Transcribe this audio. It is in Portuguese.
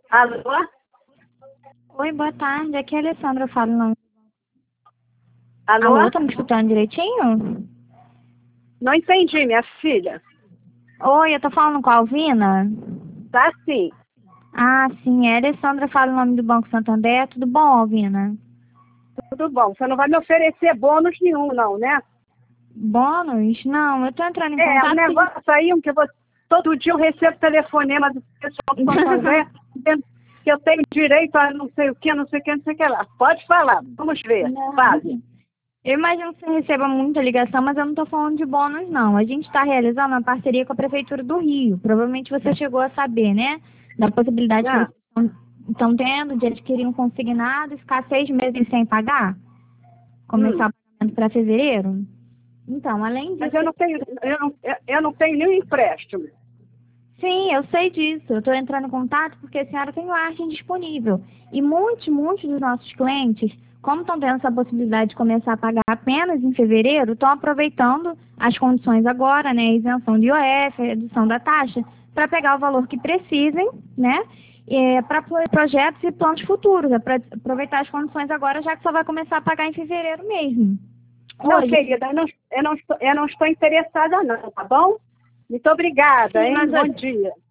Alô? Oi, boa tarde. Aqui é a Alessandra falando. Alô? Alô, tá me escutando direitinho? Não entendi, minha filha. Oi, eu tô falando com a Alvina? Tá sim. Ah, sim, é a Alessandra fala o nome do Banco Santander. Tudo bom, Alvina? Tudo bom. Você não vai me oferecer bônus nenhum, não, né? Bônus? Não, eu tô entrando em É, um contato... negócio aí que todo dia eu recebo telefonema do pessoal do Santander dizendo que eu tenho direito a não sei o que, não sei o que, não sei o que lá. Pode falar, vamos ver. Não. Fale. Eu imagino que você receba muita ligação, mas eu não tô falando de bônus, não. A gente está realizando uma parceria com a Prefeitura do Rio. Provavelmente você chegou a saber, né? Da possibilidade que Ah, vocês estão tendo de adquirir um consignado e ficar 6 meses sem pagar. Começar o pagamento para fevereiro. Então, além mas disso, eu não tenho nenhum empréstimo. sim, eu sei disso. Eu estou entrando em contato porque a senhora tem margem disponível. E muitos dos nossos clientes, como estão tendo essa possibilidade de começar a pagar apenas em fevereiro, estão aproveitando as condições agora, né? Isenção de IOF, redução da taxa, para pegar o valor que precisem, né? Para projetos e planos futuros, para aproveitar as condições agora, já que só vai começar a pagar em fevereiro mesmo. Não, Hoje, querida, eu não estou interessada não, tá bom? Muito obrigada, sim, hein? mas Bom dia.